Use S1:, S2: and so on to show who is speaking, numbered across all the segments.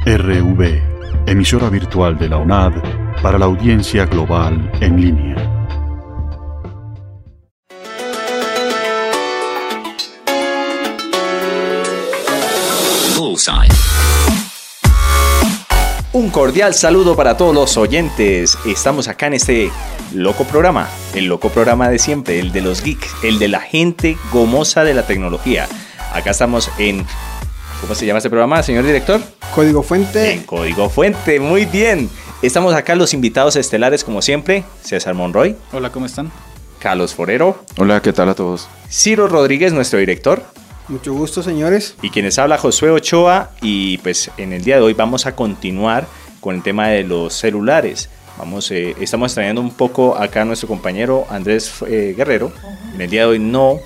S1: RV, emisora virtual de la UNAD para la audiencia global en línea.
S2: Bullseye. Un cordial saludo para todos los oyentes. Estamos acá en este loco programa, el loco programa de siempre, el de los geeks, el de la gente gomosa de la tecnología. Acá estamos en... ¿Cómo se llama este programa, señor director?
S3: Código Fuente.
S2: En Código Fuente, muy bien. Estamos acá los invitados estelares como siempre. César Monroy.
S4: Hola, ¿cómo están?
S2: Carlos Forero.
S5: Hola, ¿qué tal a todos?
S2: Ciro Rodríguez, nuestro director.
S3: Mucho gusto, señores.
S2: Y quienes habla, Josué Ochoa. Y pues en el día de hoy vamos a continuar con el tema de los celulares. Estamos trayendo un poco acá a nuestro compañero Andrés Guerrero. En el día de hoy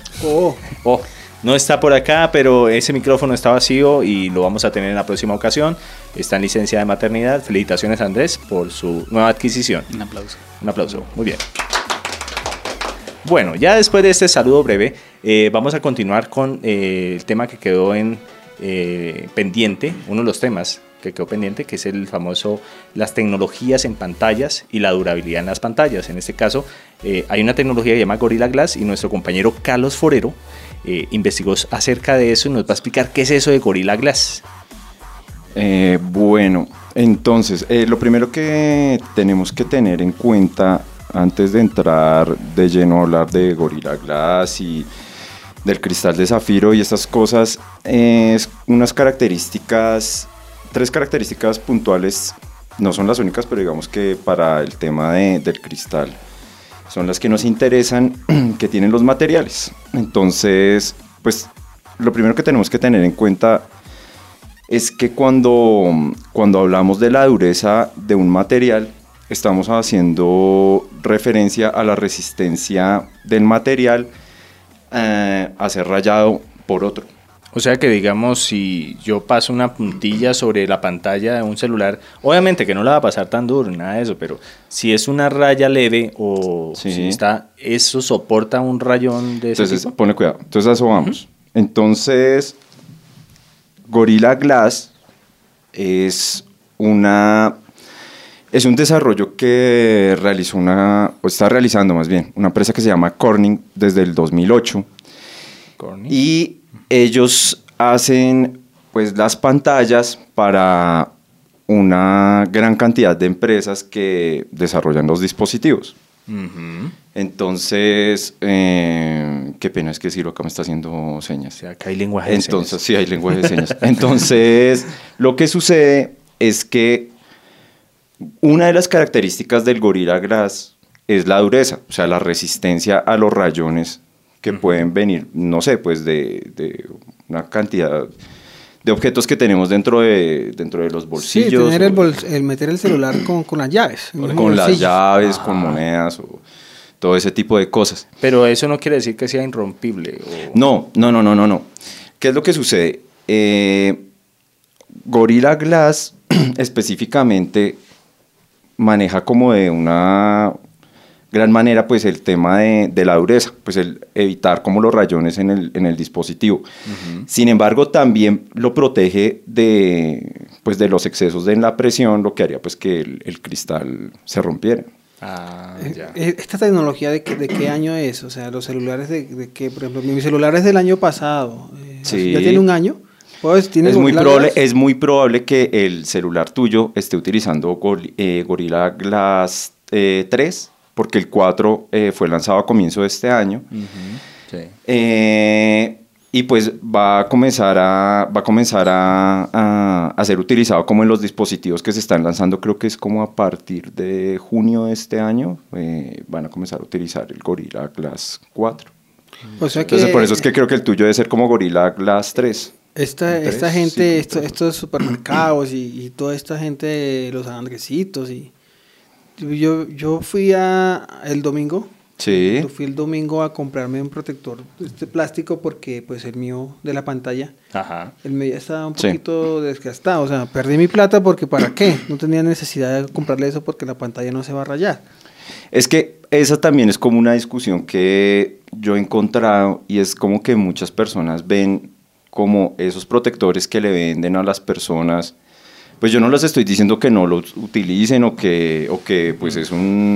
S2: no está por acá, pero ese micrófono está vacío y lo vamos a tener en la próxima ocasión. Está en licencia de maternidad. Felicitaciones, Andrés, por su nueva adquisición.
S4: Un aplauso.
S2: Un aplauso, muy bien. Bueno, ya después de este saludo breve, vamos a continuar con el tema que quedó pendiente, uno de los temas que quedó pendiente, que es el famoso las tecnologías en pantallas y la durabilidad en las pantallas. En este caso, hay una tecnología que se llama Gorilla Glass y nuestro compañero Carlos Forero investigó acerca de eso y nos va a explicar qué es eso de Gorilla Glass.
S5: Bueno, entonces, lo primero que tenemos que tener en cuenta antes de entrar de lleno a hablar de Gorilla Glass y del cristal de zafiro y estas cosas, es tres características puntuales, no son las únicas, pero digamos que para el tema del cristal son las que nos interesan, que tienen los materiales. Entonces, pues lo primero que tenemos que tener en cuenta es que cuando hablamos de la dureza de un material, estamos haciendo referencia a la resistencia del material a ser rayado por otro.
S2: O sea que, digamos, si yo paso una puntilla sobre la pantalla de un celular, obviamente que no la va a pasar tan duro, nada de eso, pero si es una raya leve o
S5: sí,
S2: si está, ¿eso soporta un rayón de ese
S5: Entonces,
S2: tipo?
S5: Pone cuidado. Entonces, a eso vamos. Entonces, Gorilla Glass es un desarrollo que está realizando más bien una empresa que se llama Corning desde el 2008.
S2: Corning.
S5: Y ellos hacen pues las pantallas para una gran cantidad de empresas que desarrollan los dispositivos.
S2: Uh-huh.
S5: Entonces, qué pena, es que Ciro acá me está haciendo señas.
S2: O sea, acá hay lenguaje de señas.
S5: Sí, hay lenguaje de señas. Entonces, lo que sucede es que una de las características del Gorilla Glass es la dureza, o sea, la resistencia a los rayones que pueden venir, no sé, pues de una cantidad de objetos que tenemos dentro de los bolsillos.
S3: Sí, tener meter el celular con las llaves.
S5: Con las llaves, con monedas o todo ese tipo de cosas.
S2: Pero eso no quiere decir que sea irrompible.
S5: No. ¿Qué es lo que sucede? Gorilla Glass específicamente maneja como de una gran manera pues el tema de la dureza, pues el evitar como los rayones en el dispositivo. Uh-huh. Sin embargo, también lo protege de los excesos en la presión, lo que haría pues que el cristal se rompiera.
S2: Ya.
S3: ¿Esta tecnología de qué año es? O sea, los celulares de qué, por ejemplo, mi celular es del año pasado.
S5: Sí.
S3: ¿Ya tiene un año? Pues,
S5: es muy probable que el celular tuyo esté utilizando Gorilla Glass 3, porque el 4 fue lanzado a comienzo de este año.
S2: Uh-huh. Sí.
S5: Y pues va a comenzar a ser utilizado como en los dispositivos que se están lanzando, creo que es como a partir de junio de este año, van a comenzar a utilizar el Gorilla Glass 4.
S3: O sea que,
S5: entonces por eso es que creo que el tuyo debe ser como Gorilla Glass 3.
S3: Esta gente, sí, estos supermercados y toda esta gente, los andresitos, y yo fui el domingo.
S5: Sí.
S3: Yo fui el domingo a comprarme un protector de plástico porque pues el mío de la pantalla,
S2: ajá,
S3: el mío estaba un poquito desgastado, o sea, perdí mi plata porque ¿para qué? No tenía necesidad de comprarle eso porque la pantalla no se va a rayar.
S5: Es que esa también es como una discusión que yo he encontrado y es como que muchas personas ven como esos protectores que le venden a las personas pues yo no les estoy diciendo que no los utilicen o que pues es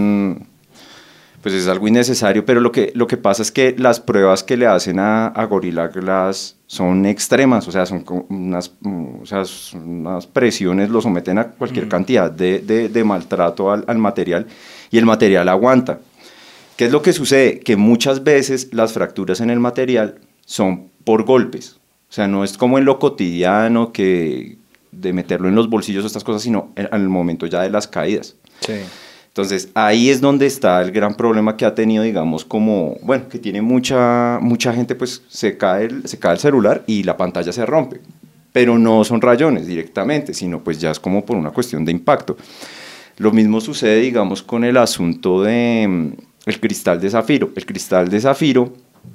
S5: pues es algo innecesario, pero lo que pasa es que las pruebas que le hacen a Gorilla Glass son extremas, o sea, son unas presiones, lo someten a cualquier cantidad de maltrato al material, y el material aguanta. ¿Qué es lo que sucede? Que muchas veces las fracturas en el material son por golpes, o sea, no es como en lo cotidiano que de meterlo en los bolsillos o estas cosas, sino al momento ya de las caídas.
S2: Sí.
S5: Entonces, ahí es donde está el gran problema que ha tenido, digamos, como, bueno, que tiene mucha gente, pues se cae el celular y la pantalla se rompe, pero no son rayones directamente, sino pues ya es como por una cuestión de impacto. Lo mismo sucede, digamos, con el asunto de el cristal de zafiro. El cristal de zafiro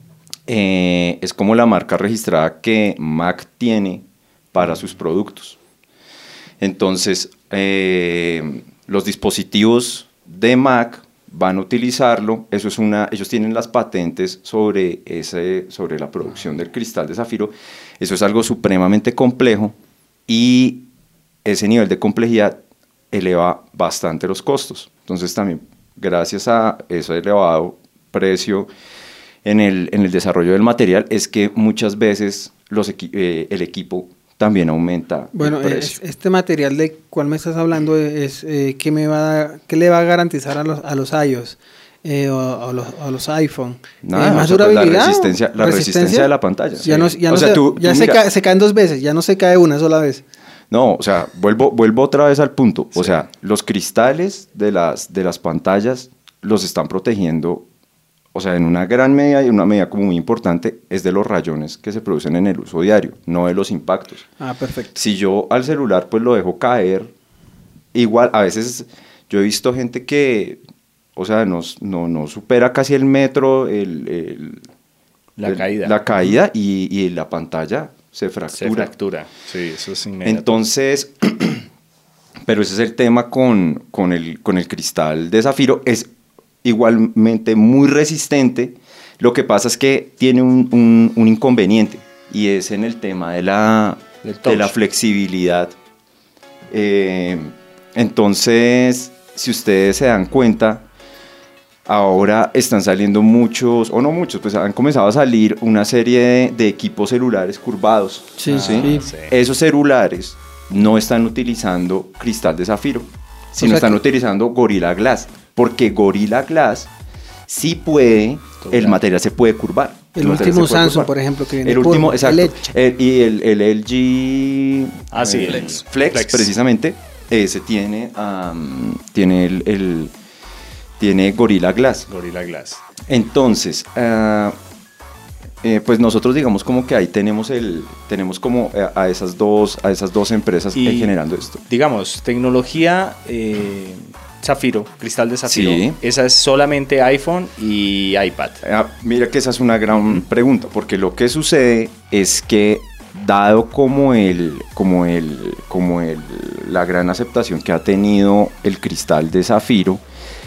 S5: es como la marca registrada que Mac tiene para sus productos. Entonces, los dispositivos de Mac van a utilizarlo, ellos tienen las patentes sobre la producción del cristal de zafiro. Eso es algo supremamente complejo y ese nivel de complejidad eleva bastante los costos. Entonces también, gracias a ese elevado precio en el desarrollo del material, es que muchas veces el equipo también aumenta.
S3: Bueno, este material de cuál me estás hablando es ¿qué le va a garantizar a los iOS o a los iPhone?
S5: Nada,
S3: más
S5: durabilidad. Pues la resistencia de la pantalla.
S3: Se caen 2 veces, ya no se cae una sola vez.
S5: No, o sea, vuelvo otra vez al punto. O sea, los cristales de las pantallas los están protegiendo. O sea, en una gran medida y una medida como muy importante es de los rayones que se producen en el uso diario, no de los impactos.
S3: Ah, perfecto.
S5: Si yo al celular pues lo dejo caer, igual a veces yo he visto gente que, o sea, no supera casi el metro la caída y la pantalla se fractura.
S2: Sí, eso es inmediato.
S5: Entonces, pero ese es el tema con el cristal de zafiro, es igualmente muy resistente. Lo que pasa es que tiene un inconveniente, y es en el tema de la flexibilidad. Entonces, si ustedes se dan cuenta, ahora están saliendo muchos, o no muchos, pues han comenzado a salir una serie de equipos celulares curvados.
S3: Sí.
S5: Esos celulares no están utilizando cristal de zafiro, sino están utilizando Gorilla Glass, porque Gorilla Glass sí puede, el material se puede curvar.
S3: El último Samsung, por ejemplo, que viene
S5: exacto. Y el LG Flex, precisamente, ese tiene Gorilla Glass. Entonces, pues nosotros digamos como que ahí tenemos como a esas dos empresas generando esto.
S2: Digamos, tecnología zafiro, cristal de zafiro,
S5: sí.
S2: Esa es solamente iPhone y iPad.
S5: Mira que esa es una gran pregunta, porque lo que sucede es que dado como la gran aceptación que ha tenido el cristal de zafiro,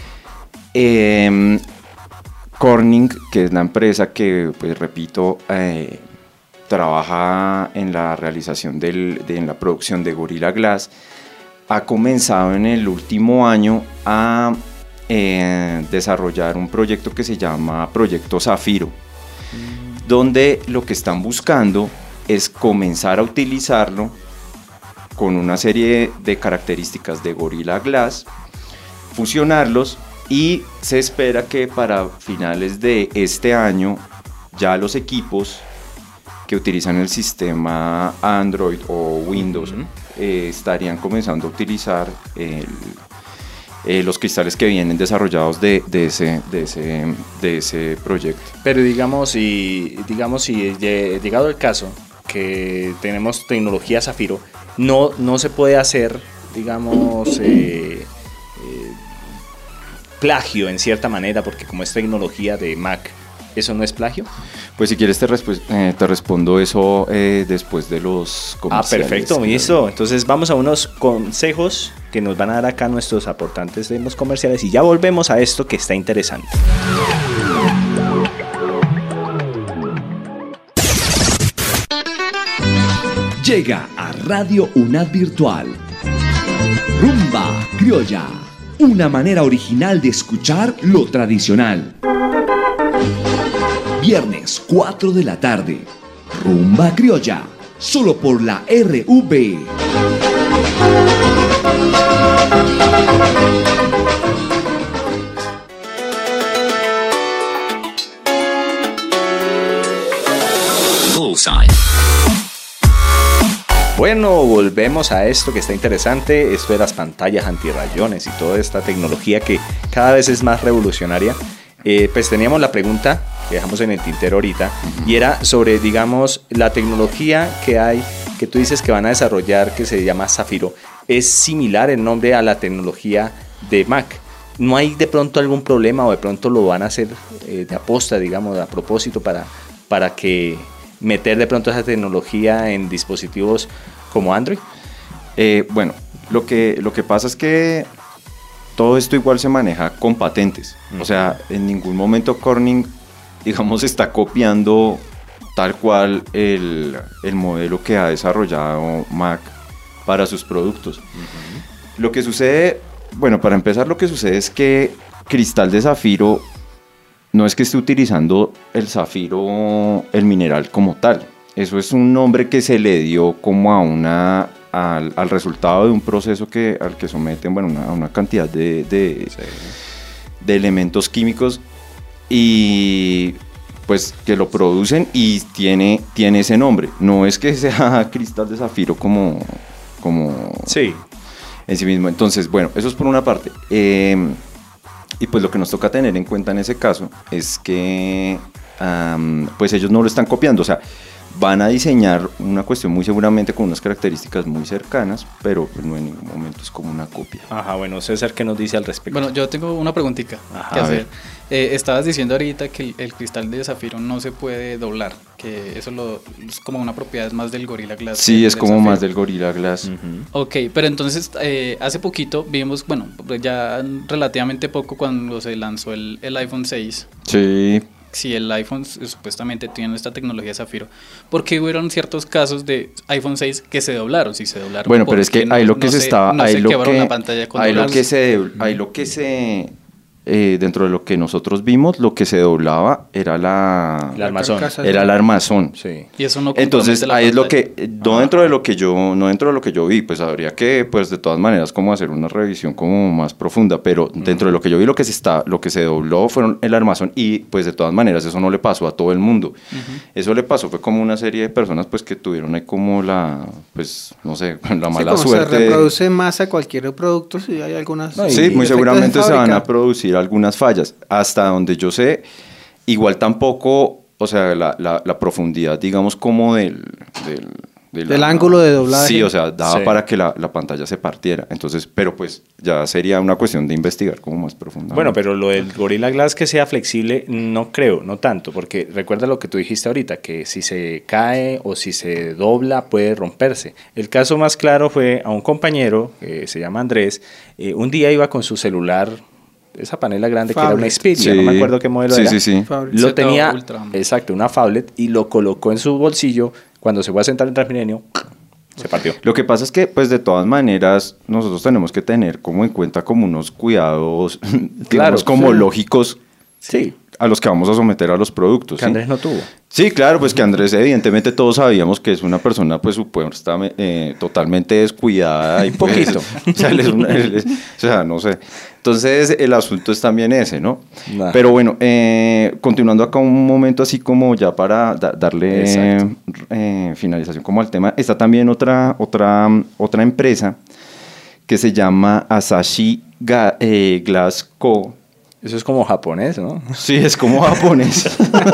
S5: Corning, que es la empresa que, pues repito, trabaja en la realización en la producción de Gorilla Glass, ha comenzado en el último año a desarrollar un proyecto que se llama Proyecto Zafiro, donde lo que están buscando es comenzar a utilizarlo con una serie de características de Gorilla Glass, fusionarlos, y se espera que para finales de este año ya los equipos que utilizan el sistema Android o Windows estarían comenzando a utilizar los cristales que vienen desarrollados de ese proyecto.
S2: Pero digamos si llegado el caso que tenemos tecnología zafiro, no se puede hacer, digamos, plagio en cierta manera, porque como es tecnología de Mac, ¿eso no es plagio?
S5: Pues si quieres te respondo eso después de los comerciales.
S2: Perfecto, listo. Entonces vamos a unos consejos que nos van a dar acá nuestros aportantes de los comerciales y ya volvemos a esto que está interesante.
S4: Llega a Radio UNAD Virtual Rumba Criolla, una manera original de escuchar lo tradicional. Viernes 4 de la tarde, Rumba Criolla, solo por la RV.
S2: Bullseye. Bueno, volvemos a esto que está interesante, esto de las pantallas antirrayones y toda esta tecnología que cada vez es más revolucionaria. Pues teníamos la pregunta que dejamos en el tintero ahorita, y era sobre, digamos, la tecnología que hay, que tú dices que van a desarrollar, que se llama Zafiro. ¿Es similar el nombre a la tecnología de Mac? ¿No hay de pronto algún problema o de pronto lo van a hacer de aposta, digamos, a propósito para que meter de pronto esa tecnología en dispositivos como Android?
S5: Bueno, lo que pasa es que todo esto igual se maneja con patentes. O sea, en ningún momento Corning, digamos, está copiando tal cual el modelo que ha desarrollado Mac para sus productos. Lo que sucede, bueno, para empezar, lo que sucede es que cristal de zafiro no es que esté utilizando el zafiro, el mineral como tal. Eso es un nombre que se le dio como al resultado de un proceso al que someten, bueno, a una cantidad de elementos químicos, y pues que lo producen y tiene ese nombre. No es que sea cristal de zafiro como
S2: sí,
S5: en sí mismo. Entonces, bueno, eso es por una parte. Y pues lo que nos toca tener en cuenta en ese caso es que pues ellos no lo están copiando. O sea, van a diseñar una cuestión muy seguramente con unas características muy cercanas, pero pues no en ningún momento es como una copia.
S2: Ajá, bueno, César, ¿qué nos dice al respecto?
S6: Bueno, yo tengo una preguntita que hacer. Estabas diciendo ahorita que el cristal de zafiro no se puede doblar, que eso es como una propiedad más del Gorilla Glass.
S5: Sí, es como más del Gorilla Glass.
S6: Ok, pero entonces hace poquito vimos, bueno, ya relativamente poco, cuando se lanzó el iPhone 6.
S5: Sí.
S6: Si el iPhone supuestamente tiene esta tecnología de zafiro, ¿por qué hubieron ciertos casos de iPhone 6 que se doblaron? Si se doblaron,
S5: bueno, pero es que ahí lo que se estaba,
S6: no se quebró la pantalla con
S5: ahí lo que se dentro de lo que nosotros vimos, lo que se doblaba era el armazón. Era el armazón.
S2: Sí.
S6: Y eso no.
S5: Entonces ahí es lo que no dentro de lo que yo vi, pues habría que, pues de todas maneras, como hacer una revisión como más profunda, pero dentro de lo que yo vi, lo que se dobló fueron el armazón, y pues de todas maneras eso no le pasó a todo el mundo. Eso le pasó, fue como una serie de personas pues que tuvieron ahí como pues no sé, la mala suerte.
S3: Se reproduce más a cualquier producto, si hay algunas.
S5: Sí, muy seguramente se van a producir algunas fallas. Hasta donde yo sé, igual tampoco, o sea, la profundidad, digamos, como del
S3: ángulo de doblaje.
S5: Sí, o sea, daba para que la pantalla se partiera. Entonces, pero pues ya sería una cuestión de investigar como más profundamente.
S2: Bueno, pero lo del Gorilla Glass que sea flexible, no creo, no tanto, porque recuerda lo que tú dijiste ahorita, que si se cae o si se dobla puede romperse. El caso más claro fue a un compañero, que se llama Andrés, un día iba con su celular, esa panela grande, Phablet, que era una Xperia, no me acuerdo qué modelo era.
S5: Sí.
S2: Lo tenía, exacto, una Phablet, y lo colocó en su bolsillo. Cuando se fue a sentar en Transmilenio, se partió.
S5: Lo que pasa es que, pues de todas maneras, nosotros tenemos que tener como en cuenta como unos cuidados,
S2: claro,
S5: como lógicos,
S2: sí,
S5: a los que vamos a someter a los productos.
S2: Que Andrés no tuvo.
S5: Sí, claro, pues que Andrés, evidentemente todos sabíamos que es una persona pues supuestamente totalmente descuidada y
S2: un poquito.
S5: O sea, no sé. Entonces el asunto es también ese, ¿no?
S2: Nah.
S5: Pero bueno, continuando acá un momento así como ya para darle finalización como al tema, está también otra empresa que se llama Asahi Glass Co.
S2: Eso es como japonés, ¿no?
S5: Sí, es como japonés.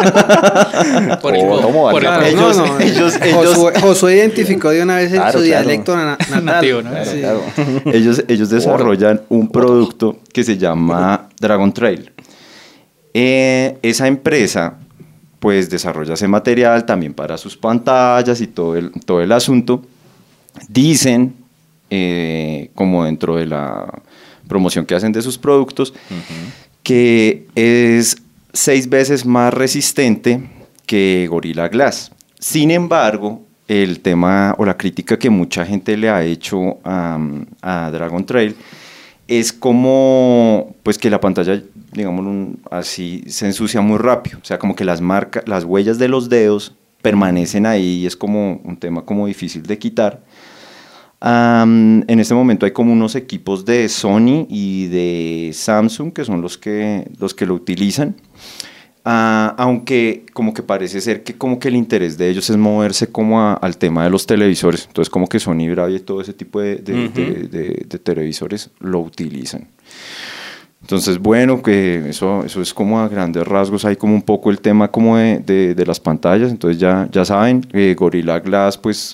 S3: Josué identificó de una vez su dialecto nativo, ¿no?
S6: Sí.
S5: Claro. Ellos desarrollan un producto que se llama Dragon Trail. Esa empresa pues desarrolla ese material también para sus pantallas y todo el asunto. Dicen, como dentro de la promoción que hacen de sus productos, que es 6 veces más resistente que Gorilla Glass. Sin embargo, el tema o la crítica que mucha gente le ha hecho a Dragon Trail es como pues que la pantalla, digamos así, se ensucia muy rápido, o sea, como que las huellas de los dedos permanecen ahí y es como un tema como difícil de quitar. En este momento hay como unos equipos de Sony y de Samsung que son los que lo utilizan. Aunque como que parece ser que como que el interés de ellos es moverse como al tema de los televisores, entonces como que Sony, Bravia y todo ese tipo de televisores lo utilizan. Entonces bueno, que eso es como a grandes rasgos, hay como un poco el tema como de las pantallas, entonces ya saben, Gorilla Glass pues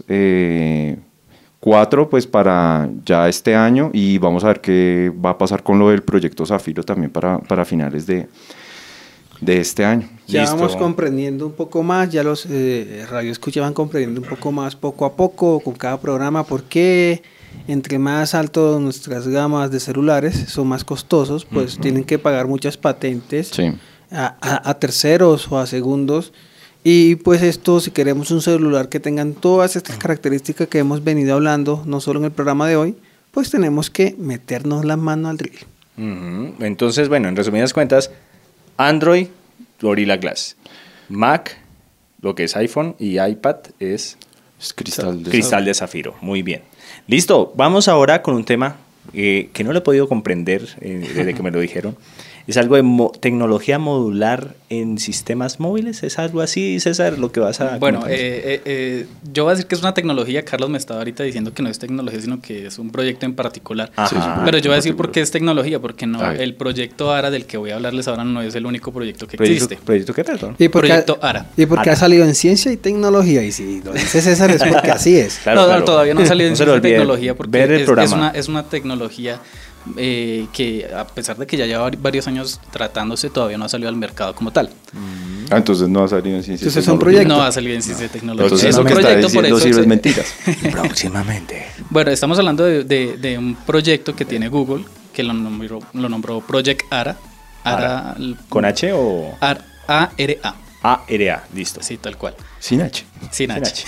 S5: 4 pues para ya este año y vamos a ver qué va a pasar con lo del proyecto Zafiro también para finales de este año.
S3: Ya
S2: Listo.
S3: vamos comprendiendo un poco más, ya los radioescuchas van comprendiendo un poco más poco a poco con cada programa, porque entre más alto nuestras gamas de celulares son más costosos, pues tienen que pagar muchas patentes a terceros o a segundos. Y pues esto, si queremos un celular que tengan todas estas características que hemos venido hablando, no solo en el programa de hoy, pues tenemos que meternos la mano al drill.
S2: Entonces, bueno, en resumidas cuentas, Android, Gorilla Glass. Mac, lo que es iPhone y iPad es cristal de zafiro. Muy bien. Listo, vamos ahora con un tema que no lo he podido comprender desde que me lo dijeron. Es algo de tecnología modular en sistemas móviles. ¿Es algo así, César, lo que vas a...?
S6: Bueno, yo voy a decir que es una tecnología. Carlos me estaba ahorita diciendo que no es tecnología, sino que es un proyecto en particular. Pero yo voy a decir por qué es tecnología, porque no, el proyecto ARA del que voy a hablarles ahora no es el único proyecto que existe.
S2: ¿Proyecto qué, perdón?
S6: Proyecto ARA.
S3: Y porque ha salido en ciencia y tecnología, y si lo dice César es porque así es.
S2: Claro.
S6: Todavía no ha salido en ciencia y tecnología, porque
S2: ver el programa.
S6: Es una tecnología que a pesar de que ya lleva varios años tratándose, todavía no ha salido al mercado como tal.
S5: Entonces no ha salido en ciencia y
S3: Entonces es un proyecto.
S6: No ha salido en ciencia y tecnología.
S5: Entonces
S6: Es un proyecto, por eso
S5: es mentiras.
S2: Próximamente.
S6: Bueno, estamos hablando de un proyecto que tiene Google, que lo nombró Project ARA. ARA
S2: ¿Con H o...?
S6: ARA.
S2: ARA, listo.
S6: Sí, tal cual.
S5: Sin H.
S6: Sin H.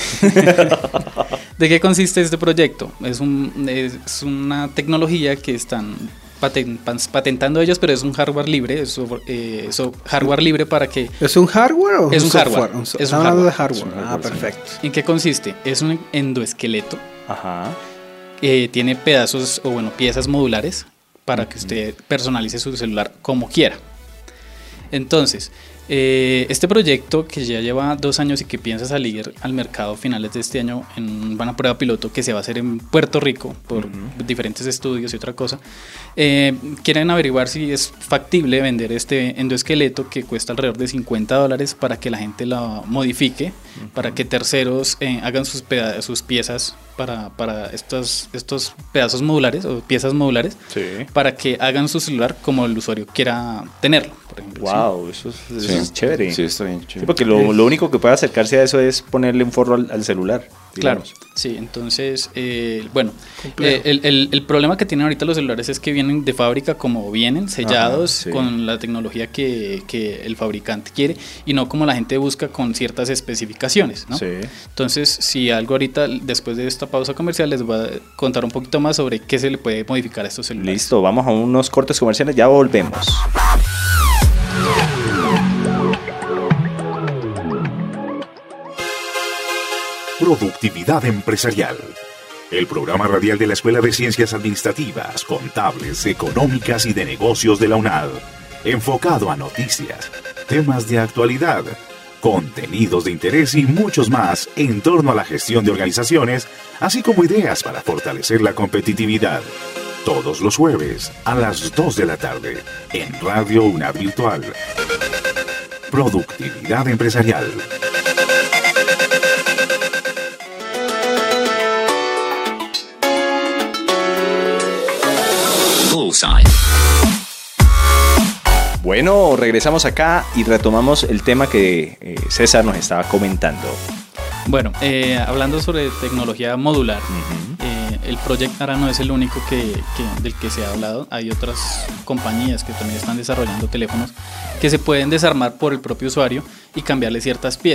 S6: ¿De qué consiste este proyecto? Es una tecnología que están patentando ellos, pero es un hardware libre, es hardware libre para que...
S3: ¿Es un hardware o
S6: es un
S3: software?
S6: hardware? Es un
S3: hardware.
S6: hardware.
S3: Perfecto.
S6: ¿En qué consiste? Es un endoesqueleto.
S2: Ajá.
S6: Tiene pedazos o piezas modulares para que usted personalice su celular como quiera. Entonces, este proyecto que ya lleva 2 años y que piensa salir al mercado a finales de este año en una prueba piloto que se va a hacer en Puerto Rico por diferentes estudios y otra cosa, quieren averiguar si es factible vender este endoesqueleto que cuesta alrededor de $50 para que la gente lo modifique, para que terceros hagan sus piezas para estos pedazos modulares o piezas modulares, para que hagan su celular como el usuario quiera tenerlo, por ejemplo.
S2: Wow,
S6: ¿sí?
S2: Eso es chévere.
S5: Sí, está bien chévere.
S2: Sí, porque lo único que puede acercarse a eso es ponerle un forro al celular.
S6: Claro,
S2: digamos.
S6: sí, entonces, el problema que tienen ahorita los celulares es que vienen de fábrica como vienen, sellados, con la tecnología que el fabricante quiere, y no como la gente busca con ciertas especificaciones, ¿no? Sí. Entonces, si algo ahorita, después de esta pausa comercial, les voy a contar un poquito más sobre qué se le puede modificar a estos celulares.
S2: Listo, vamos a unos cortes comerciales, ya volvemos.
S7: Productividad Empresarial, el programa radial de la Escuela de Ciencias Administrativas, Contables, Económicas y de Negocios de la UNAD, enfocado a noticias, temas de actualidad, contenidos de interés y muchos más en torno a la gestión de organizaciones, así como ideas para fortalecer la competitividad. Todos los jueves a las 2 de la tarde en Radio UNAD Virtual. Productividad Empresarial.
S2: Bueno, regresamos acá y retomamos el tema que César nos estaba comentando.
S6: Bueno, hablando sobre tecnología modular, el Project ARA no es el único del que se ha hablado. Hay otras compañías que también están desarrollando teléfonos que se pueden desarmar por el propio usuario y cambiarle ciertas piezas.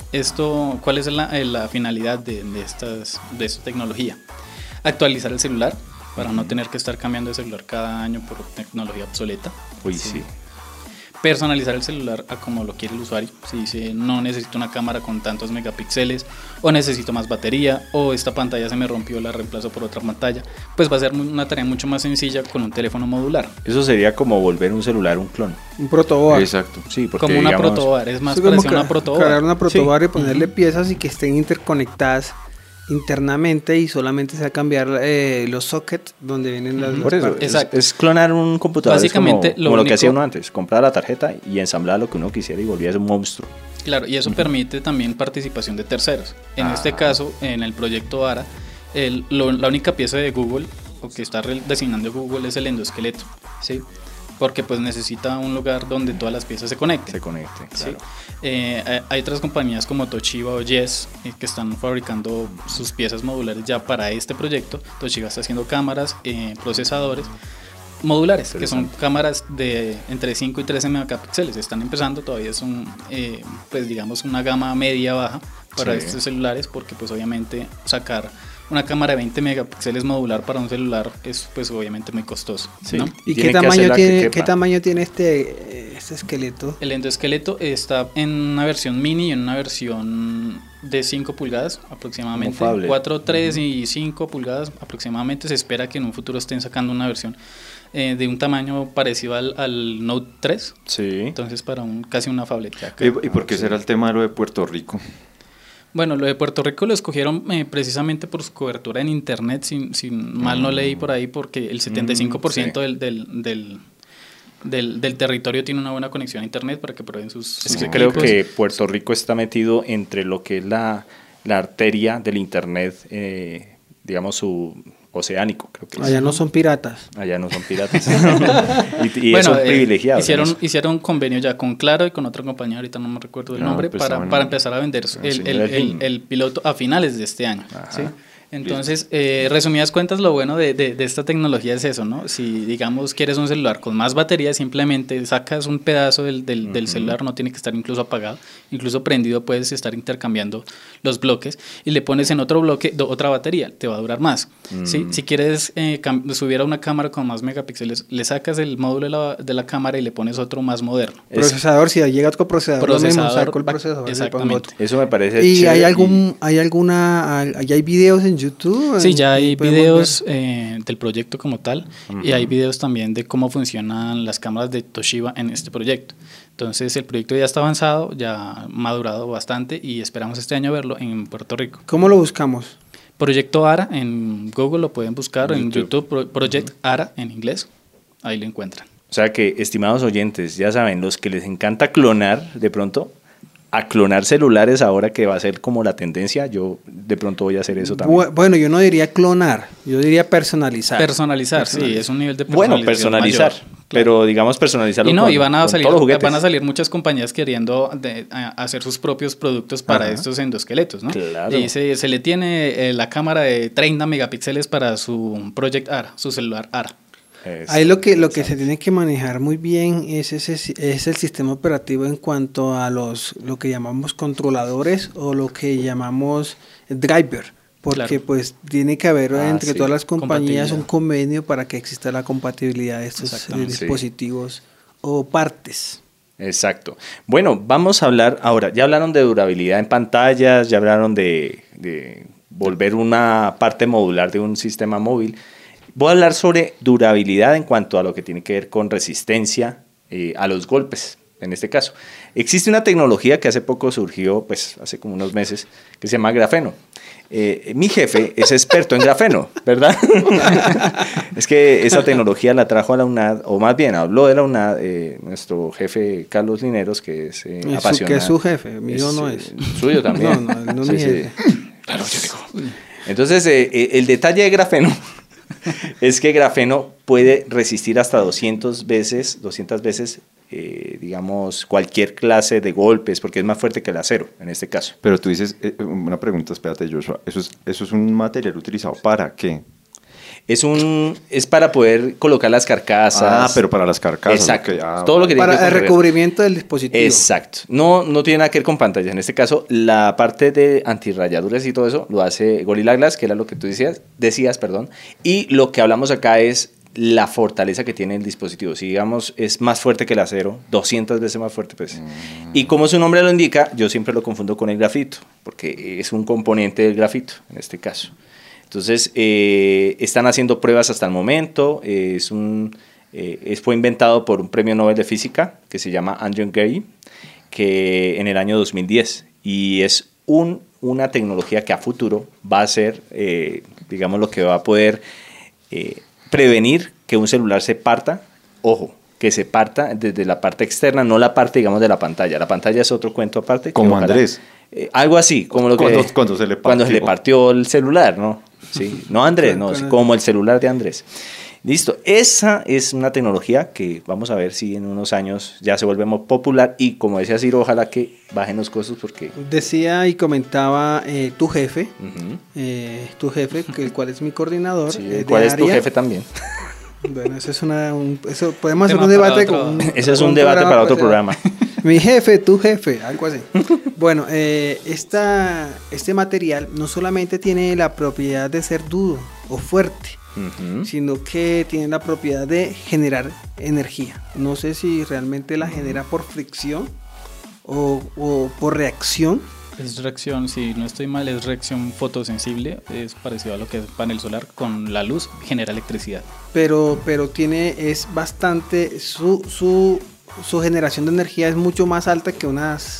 S6: ¿Cuál es la finalidad de esta tecnología? Actualizar el celular para no tener que estar cambiando de celular cada año por tecnología obsoleta.
S2: Uy, sí.
S6: Personalizar el celular a como lo quiere el usuario. Si dice, no necesito una cámara con tantos megapíxeles, o necesito más batería, o esta pantalla se me rompió, la reemplazo por otra pantalla, pues va a ser una tarea mucho más sencilla con un teléfono modular.
S2: Eso sería como volver un celular un clon.
S3: Un protoboard.
S5: Exacto.
S2: Sí, porque
S6: Como una
S2: digamos,
S6: protoboard, es más
S3: Es como
S6: parecida a una protoboard.
S3: crear una protoboard
S2: Sí.
S3: y ponerle piezas y que estén interconectadas internamente y solamente se va a cambiar los sockets donde vienen las
S2: Por eso,
S3: partes.
S6: Exacto.
S2: es clonar un computador.
S6: Básicamente,
S2: es como lo que
S6: único-
S2: hacía uno antes, comprar la tarjeta y ensamblar lo que uno quisiera y volvía a ser un monstruo.
S6: Claro, y eso permite también participación de terceros. En este caso, en el proyecto ARA, la única pieza de Google, o que está designando Google, es el endoesqueleto, ¿sí? Porque pues necesita un lugar donde todas las piezas se conecten.
S2: Se conecte,
S6: ¿sí?
S2: claro.
S6: Hay otras compañías como Toshiba o Yes que están fabricando sus piezas modulares ya para este proyecto. Toshiba está haciendo cámaras, procesadores modulares, que son cámaras de entre 5 y 13 megapíxeles. Están empezando, todavía son pues digamos una gama media baja para
S2: Sí.
S6: estos celulares, porque pues obviamente sacar una cámara de 20 megapíxeles modular para un celular es pues obviamente muy costoso,
S2: Sí.
S6: ¿no?
S3: ¿Y
S2: Tiene
S3: qué
S2: que hacerla
S3: tamaño
S2: que
S3: tiene,
S2: quepa.
S3: qué tamaño tiene este esqueleto?
S6: El endoesqueleto está en una versión mini y en una versión de 5 pulgadas aproximadamente.
S2: Mofable.
S6: 4, 3 y 5 pulgadas aproximadamente. Se espera que en un futuro estén sacando una versión de un tamaño parecido al Note 3.
S2: Sí.
S6: Entonces para casi una phableta.
S5: ¿Y por qué será el tema de lo de Puerto Rico?
S6: Bueno, lo de Puerto Rico lo escogieron precisamente por su cobertura en internet, sin mal no leí por ahí, porque el 75% del territorio tiene una buena conexión a internet para que prueben sus
S2: Es que
S6: equipos.
S2: creo que Puerto Rico está metido entre lo que es la arteria del internet, digamos su oceánico, creo que es.
S3: Allá no son piratas.
S2: Allá no son piratas. y
S6: Bueno,
S2: son privilegiados. en eso.
S6: hicieron un convenio ya con Claro y con otra compañía, ahorita no me recuerdo el
S5: No,
S6: nombre,
S5: pues,
S6: para
S5: bueno,
S6: empezar a vender
S2: señor Elgin.
S6: el piloto a finales de este año.
S2: Ajá.
S6: ¿sí? Entonces, resumidas cuentas, lo bueno de esta tecnología es eso, ¿no? Si, digamos, quieres un celular con más batería, simplemente sacas un pedazo del celular, no tiene que estar incluso apagado, incluso prendido, puedes estar intercambiando los bloques y le pones en otro bloque otra batería, te va a durar más. ¿sí? Si quieres subir a una cámara con más megapíxeles, le sacas el módulo de la cámara y le pones otro más moderno.
S3: Procesador, si llega otro procesador, lo mismo, saco el procesador. le pongo
S6: exactamente.
S3: otro.
S2: Eso me parece
S3: ¿Y
S2: chévere
S3: hay videos en YouTube?
S6: Sí, ya hay
S3: ¿Podemos
S6: videos
S3: ver?
S6: del proyecto como tal y hay videos también de cómo funcionan las cámaras de Toshiba en este proyecto. Entonces el proyecto ya está avanzado, ya ha madurado bastante y esperamos este año verlo en Puerto Rico.
S3: ¿Cómo lo buscamos?
S6: Proyecto ARA en Google lo pueden buscar, en
S2: YouTube.
S6: YouTube Project ARA en inglés, ahí lo encuentran.
S2: O sea que, estimados oyentes, ya saben, los que les encanta clonar, de pronto, a clonar celulares ahora que va a ser como la tendencia, yo de pronto voy a hacer eso también.
S3: Bueno, yo no diría clonar, yo diría personalizar.
S6: Personalizar, sí, es un nivel de personalización
S2: Bueno, personalizar,
S6: mayor, claro.
S2: pero digamos personalizarlo
S6: Y no,
S2: con,
S6: y van a
S2: con
S6: salir,
S2: todos los juguetes.
S6: van a salir muchas compañías queriendo hacer sus propios productos para
S2: Ajá.
S6: estos endoesqueletos, ¿no?
S2: Claro.
S6: Y se le tiene la cámara de 30 megapíxeles para su Project ARA, su celular ARA.
S3: Ahí lo que se tiene que manejar muy bien es el sistema operativo en cuanto a lo que llamamos controladores o lo que llamamos driver, porque
S6: Claro.
S3: pues tiene que haber entre
S2: sí,
S3: todas las compañías
S6: compatibilidad.
S3: un convenio para que exista la compatibilidad de estos
S6: Exactamente.
S3: dispositivos o partes.
S2: Exacto. Bueno, vamos a hablar ahora. Ya hablaron de durabilidad en pantallas, ya hablaron de volver una parte modular de un sistema móvil. Voy a hablar sobre durabilidad en cuanto a lo que tiene que ver con resistencia a los golpes, en este caso. Existe una tecnología que hace poco surgió, pues hace como unos meses, que se llama grafeno. Mi jefe es experto en grafeno, ¿verdad? Es que esa tecnología la trajo a la UNAD, o más bien habló de la UNAD, nuestro jefe Carlos Lineros, que es apasionado.
S3: Que es su jefe, mío no es.
S2: Suyo también.
S3: No es mi jefe.
S2: Claro, yo digo. Entonces, el detalle de grafeno es que grafeno puede resistir hasta 200 veces, digamos, cualquier clase de golpes, porque es más fuerte que el acero, en este caso.
S5: Pero tú dices, una pregunta, espérate, Joshua, ¿eso es un material utilizado para qué?
S2: Es para poder colocar las carcasas.
S5: Pero para las carcasas.
S2: Exacto.
S5: Okay.
S2: Todo lo que tiene
S3: Para
S2: que
S3: el
S2: ver.
S3: recubrimiento del dispositivo.
S2: Exacto. No tiene nada que ver con pantallas. En este caso, la parte de antirrayaduras y todo eso lo hace Gorilla Glass, que era lo que tú decías, y lo que hablamos acá es la fortaleza que tiene el dispositivo. Si digamos es más fuerte que el acero, 200 veces más fuerte, pues. Y como su nombre lo indica, yo siempre lo confundo con el grafito, porque es un componente del grafito, en este caso. Entonces, están haciendo pruebas hasta el momento. Fue inventado por un premio Nobel de Física que se llama Andrew Gay, que en el año 2010. Y es una tecnología que a futuro va a ser, digamos, lo que va a poder prevenir que un celular se parta. Ojo, que se parta desde la parte externa, no la parte, digamos, de la pantalla. La pantalla es otro cuento aparte.
S5: Como Andrés.
S2: Algo así, como lo
S5: cuando se le partió.
S2: Cuando se le partió el celular, ¿no? Sí, no Andrés, no, como el celular de Andrés. Listo, esa es una tecnología que vamos a ver si en unos años ya se vuelve muy popular y como decía Ciro, ojalá que bajen los costos porque...
S3: Decía y comentaba tu jefe, que el cual es mi coordinador.
S2: Sí, el cual es tu jefe también.
S3: Bueno, eso es eso podemos hacer un debate con...
S2: Ese es un debate para otro programa.
S3: Mi jefe, tu jefe, algo así. Bueno, este material no solamente tiene la propiedad de ser duro o fuerte, sino que tiene la propiedad de generar energía. No sé si realmente la genera por fricción o por reacción.
S6: Es reacción, si no estoy mal, es reacción fotosensible, es parecido a lo que es panel solar, con la luz genera electricidad.
S3: Pero es bastante, su generación de energía es mucho más alta que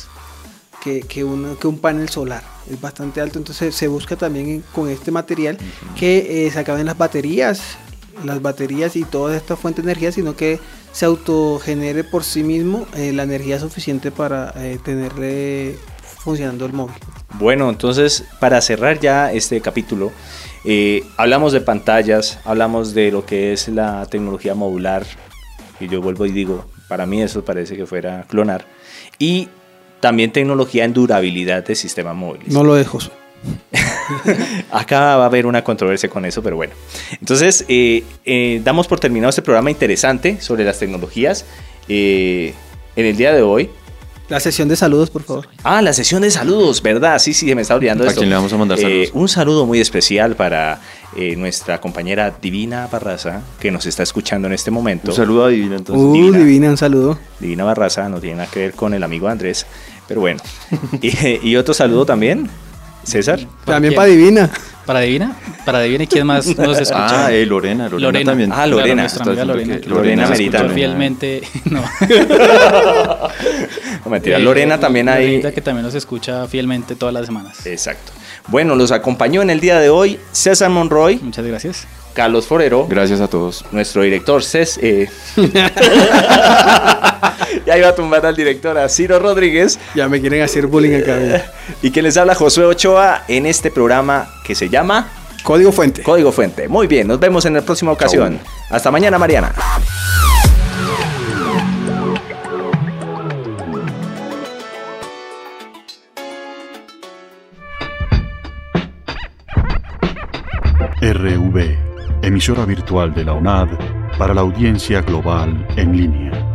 S3: un panel solar, es bastante alto, entonces se busca también con este material que se acaben las baterías y toda esta fuente de energía, sino que se autogenere por sí mismo la energía suficiente para tenerle funcionando el móvil.
S2: Bueno, entonces para cerrar ya este capítulo, hablamos de pantallas, hablamos de lo que es la tecnología modular, y yo vuelvo y digo, para mí eso parece que fuera clonar, y también tecnología en durabilidad de sistemas móviles.
S3: No lo dejo.
S2: Acá va a haber una controversia con eso, pero bueno. Entonces, damos por terminado este programa interesante sobre las tecnologías. En el día de hoy,
S3: la sesión de saludos, por favor.
S2: La sesión de saludos, ¿verdad? Sí, se me está olvidando esto.
S5: ¿A quién le vamos a mandar saludos?
S2: Un saludo muy especial para nuestra compañera Divina Barraza, que nos está escuchando en este momento.
S5: Un saludo a Divina, entonces.
S3: Divina, un saludo.
S2: Divina Barraza, no tiene nada que ver con el amigo Andrés, pero bueno. y otro saludo también, César.
S3: También para Divina.
S6: ¿Para Divina? ¿Para Divina y quién más nos escucha?
S5: Lorena también.
S2: Lorena.
S6: Nuestra amiga Lorena.
S2: Lorena Merita.
S6: Fielmente. No.
S2: No, mentira, Lorena también hay.
S6: Que también nos escucha fielmente todas las semanas.
S2: Exacto. Bueno, los acompañó en el día de hoy César Monroy.
S6: Muchas gracias.
S2: Carlos Forero.
S5: Gracias a todos.
S2: Nuestro director ya iba a tumbar al director, a Ciro Rodríguez.
S3: Ya me quieren hacer bullying acá.
S2: Y que les habla Josué Ochoa en este programa que se llama
S3: Código Fuente.
S2: Código Fuente. Muy bien, nos vemos en la próxima ocasión. Chau. Hasta mañana, Mariana.
S1: RV, emisora virtual de la UNAD para la audiencia global en línea.